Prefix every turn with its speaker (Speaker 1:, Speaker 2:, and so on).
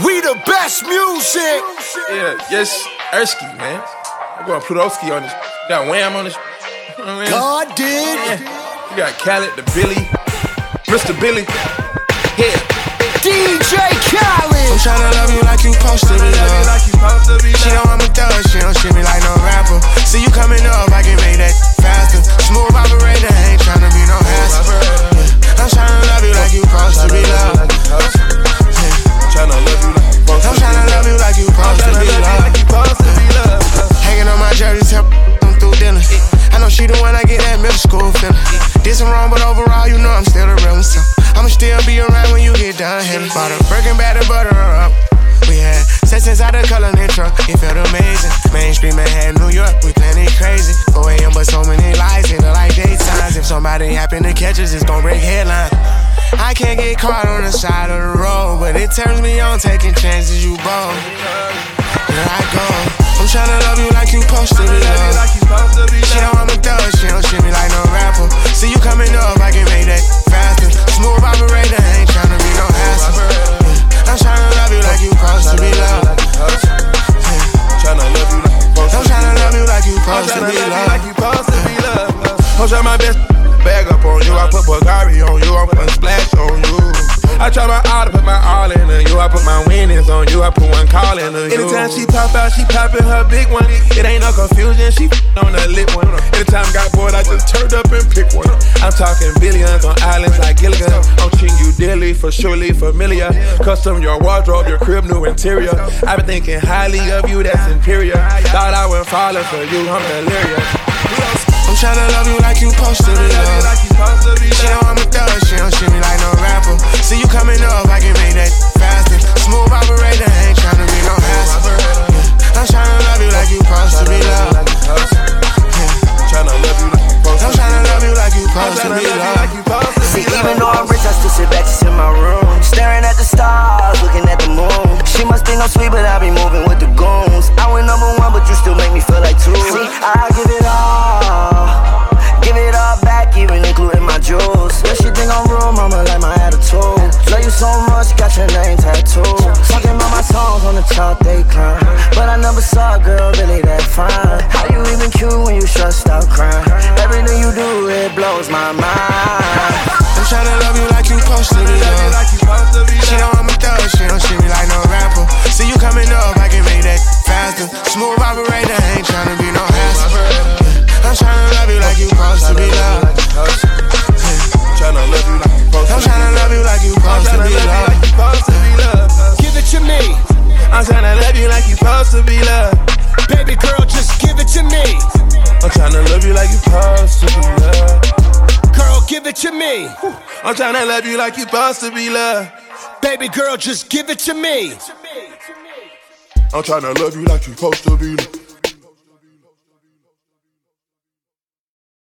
Speaker 1: We the best music.
Speaker 2: Yeah, yes, Ersky, man. I'm going Plutowski on this. Got Wham on this. You know what I mean?
Speaker 1: God did.
Speaker 2: Yeah. You got Khaled, the Billy, Mr. Billy. Yeah.
Speaker 1: DJ Khaled.
Speaker 3: I'm tryna love you like you supposed to be loved. She know I'm a thug, she don't treat me like no rapper. See you coming up, I can make that faster. Smooth operator, ain't tryna be no hassle. I'm tryna love you like you supposed to be loved.
Speaker 2: Tryna love you like you supposed to be loved.
Speaker 3: I'm tryna love you like you supposed to be loved. Hanging on my jersey, tell I'm through dinner. I know she the one I get that middle school feeling. Did some wrong, but overall, you know I'm still a real one. So I'ma still be around when you get done hitting. Bought a Birkin bag to butter her up. We had sex inside the color in truck, it felt amazing. Mainstream Manhattan, New York, we plenty crazy. 4 a.m. but so many lights, hit her like daytimes. If somebody happen to catch us, it's gon' break headlines. I can't get caught on the side of the road, but it turns me on taking chances, you bold. Here I go. I'm tryna love you like you supposed to be loved. She know I'm a thug, she don't treat me like no rapper. See you coming up, I can make that faster. Smooth operator, ain't tryna be no hassle. I'm tryna love you like you supposed to be loved.
Speaker 2: Tryna love you like you supposed to be loved.
Speaker 3: I'm tryna love you like you supposed to be loved.
Speaker 2: I'm trying my best bag up on you. I put Bulgari on you, I'm putting splash on you. I try my all to put my all into you. I put my winnings on you, I put one call into you. Anytime she pop out, she poppin' her big one. It ain't no confusion, she on the lit one. Anytime got bored, I just turned up and picked one. I'm talking billions on islands like Gilligan. I'm treating you dearly, for surely familiar. Custom your wardrobe, your crib, new interior. I've been thinking highly of you, that's inferior. Thought I went falling for you, I'm delirious.
Speaker 3: I'm tryna love you like you supposed to be loved. She know I'm a thug, she don't treat me like no rapper. See you coming up, I can make that faster. Smooth operator, ain't tryna be no hassle. I'm tryna love you like you supposed to be loved.
Speaker 2: Tryna love you like you supposed to be loved.
Speaker 3: I'm tryna love you like you supposed to be loved.
Speaker 4: See, even though I'm rich, I still sit back just in my room, staring at the stars, looking at the moon. She must think I'm sweet, but I be moving with the goons. I went #1, but you still make me feel like 2. See, I give it all back, even including my jewels. Yeah, she think I'm real, mama, like my attitude. Love you so much, got your name tattooed. Talking about my songs on the chart, they climb, but I never saw a girl really that fine. How you even cute when you stressed out crying? Everything you do, it blows my mind.
Speaker 3: I'm tryna love you like you supposed to be loved. She know I'm a thug, she don't treat me like no rapper. See you coming up, I can make that faster. Smooth operator, ain't tryna be no hassle. I'm tryna love you like you supposed to be loved.
Speaker 2: Tryna love you like you supposed to be loved.
Speaker 3: I'm tryna love you like you supposed to be loved.
Speaker 1: Give it to me.
Speaker 2: I'm tryna love you like you supposed to be loved.
Speaker 1: Baby girl, just give it to me.
Speaker 2: I'm tryna love you like you supposed to be loved.
Speaker 1: Girl, give it to me.
Speaker 2: I'm tryna love you like you supposed to be loved.
Speaker 1: Baby girl, just give it to me.
Speaker 2: I'm tryna love you like you supposed to be loved.